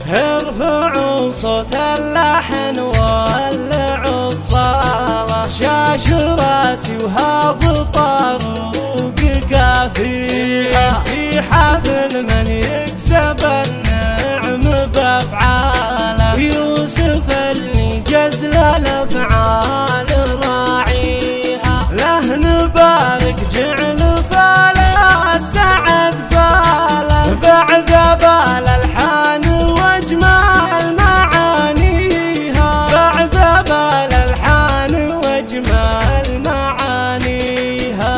ارفعوا صوت اللحن ولعوا الصالة، شاش راسي وهاب طاروق قافيها، في حفل من يكسب النعم بافعاله، يوسف اللي جزل الافعال راعيها، له نبارك جعل فاله السعد فاله، بعد بالالحان واجمال معانيها، بعد بالالحان واجمال معانيها.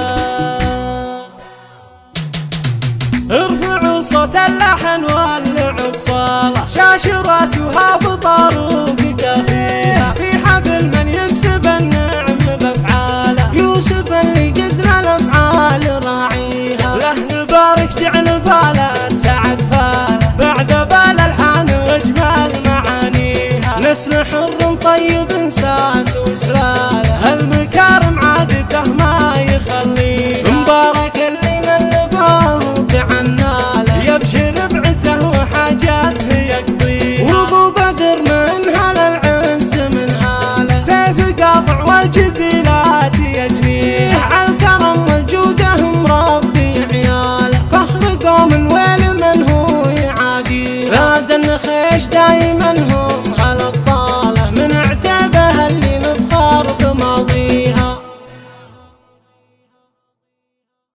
ارفعوا صوت اللحن ولعوا الصالة، شاش راسي وهاب طاروق قافيها، في حفل من يكسب النعم بافعاله، يوسف اللي جزل الافعال راعيها، له نبارك جعل فاله السعد فاله، بعد بالالحان واجمال معانيها، نسل حر طيب ساس وسلاله، المكارم عادته ما يخليها، مبارك اللي من لفاه بعناله، يبشر بعزه وحاجاته يقضيها، وابو بدر من هل العز من آله، سيف قاطع والجزيلات يجنيه، عالكرم والجوده مربي عياله، فخر قوم الويل من هو يعاديه، راد النخيش دايما هو